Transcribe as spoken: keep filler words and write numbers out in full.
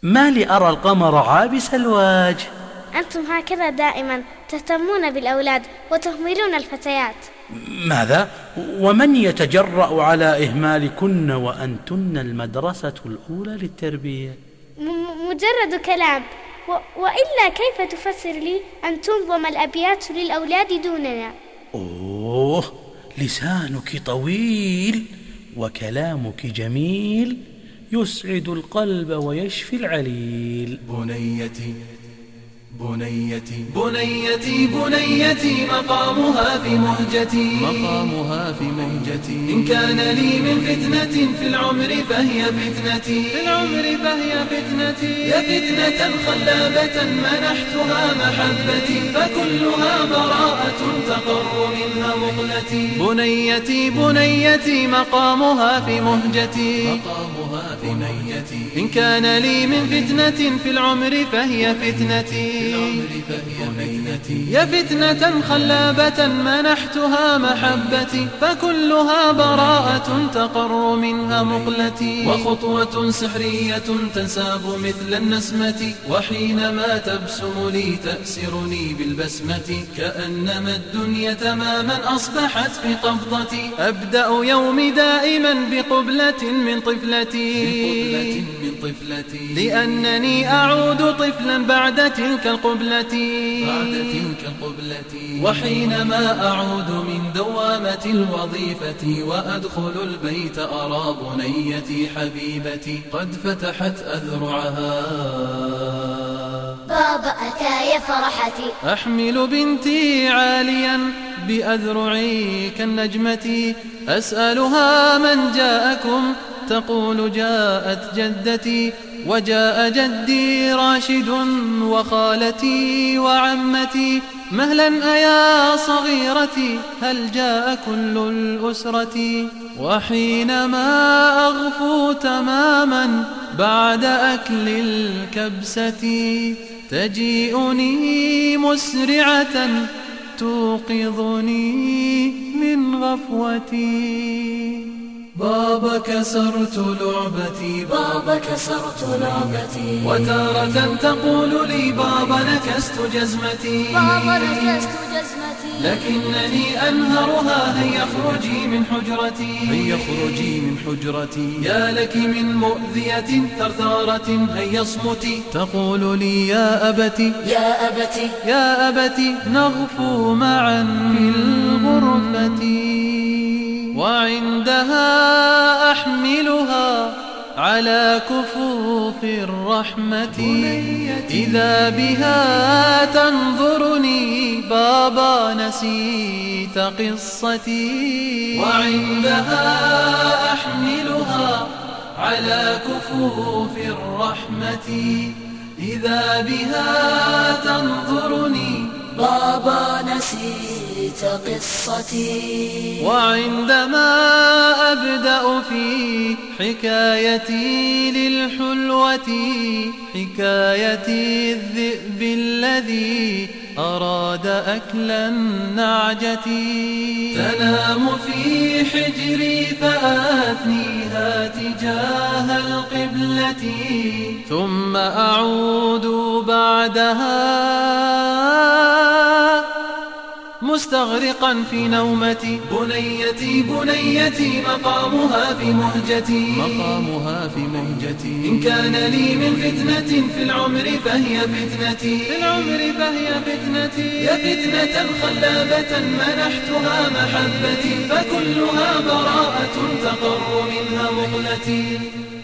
ما لي أرى القمر عابس الوجه؟ أنتم هكذا دائما تهتمون بالأولاد وتهملون الفتيات. ماذا؟ ومن يتجرأ على إهمالكن وأنتن المدرسة الأولى للتربية؟ م- مجرد كلام، و- وإلا كيف تفسر لي أن تنظم الأبيات للأولاد دوننا؟ أوه، لسانك طويل وكلامك جميل، يسعد القلب ويشفي العليل. بنيتي بنيتي بنيتي بنيتي مقامها في مهجتي، مقامها في مهجتي. إن كان لي من فتنة في العمر فهي فتنتي، في العمر فهي فتنتي. يا فتنة خلابة منحتها محبتي، فكلها براءة تقر منها مقلتي. بنيتي بنيتي مقامها في مهجتي، مقامها في مهجتي. إن كان لي من فتنة في العمر فهي فتنتي، يا فتنة خلابة منحتها محبتي، فكلها براءة تقر منها مقلتي. وخطوة سحرية تنساب مثل النسمة، وحينما تبسم لي تأسرني بالبسمة، كأنما الدنيا تماما أصبحت في قبضتي. أبدأ يومي دائما بقبلة من طفلتي، لأنني أعود طفلا بعد تلك القبلة، بعد تلك القبلة. وحينما أعود من دوامة الوظيفة وأدخل البيت أرى بنيتي حبيبتي قد فتحت أذرعها. بابا أتى يا فرحتي، أحمل بنتي عاليا بأذرعي كالنجمة، أسألها من جاءكم تقول جاءت جدتي، وجاء جدي راشد وخالتي وعمتي. مهلا أيا صغيرتي هل جاء كل الأسرة؟ وحينما أغفو تماما بعد أكل الكبسة، تجيئني مسرعة توقظني من غفوتي. بابا كسرت لعبتي، بابا كسرت لعبتي. وتارة تقول لي بابا نكست جزمتي، بابا نكست جزمتي. لكنني أنهرها هيا اخرجي من حجرتي، هيا اخرجي من حجرتي. يا لك من مؤذية ثرثارة هيا اصمتي. تقول لي يا أبتي، يا أبتي، يا أبتي نغفو معا في الغرفة. وعندها أحملها على كفوف الرحمة، إذا بها تنظرني بابا نسيت قصتي. وعندها أحملها على كفوف الرحمة، إذا بها تنظرني بابا نسيت قصتي. وعندما أبدأ في حكايتي للحلوة، حكايتي الذئب الذي أراد أكل النعجة، تنام في حجري فآثنيها تجاه القبلة، ثم أعود بعدها مستغرقا في نومتي. بنيتي بنيتي مقامها في مهجتي، مقامها في مهجتي. إن كان لي من فتنة في العمر فهي فتنتي، في العمر فهي فتنتي. يا فتنة خلابة منحتها محبتي، فكلها براءة تقر منها مقلتي.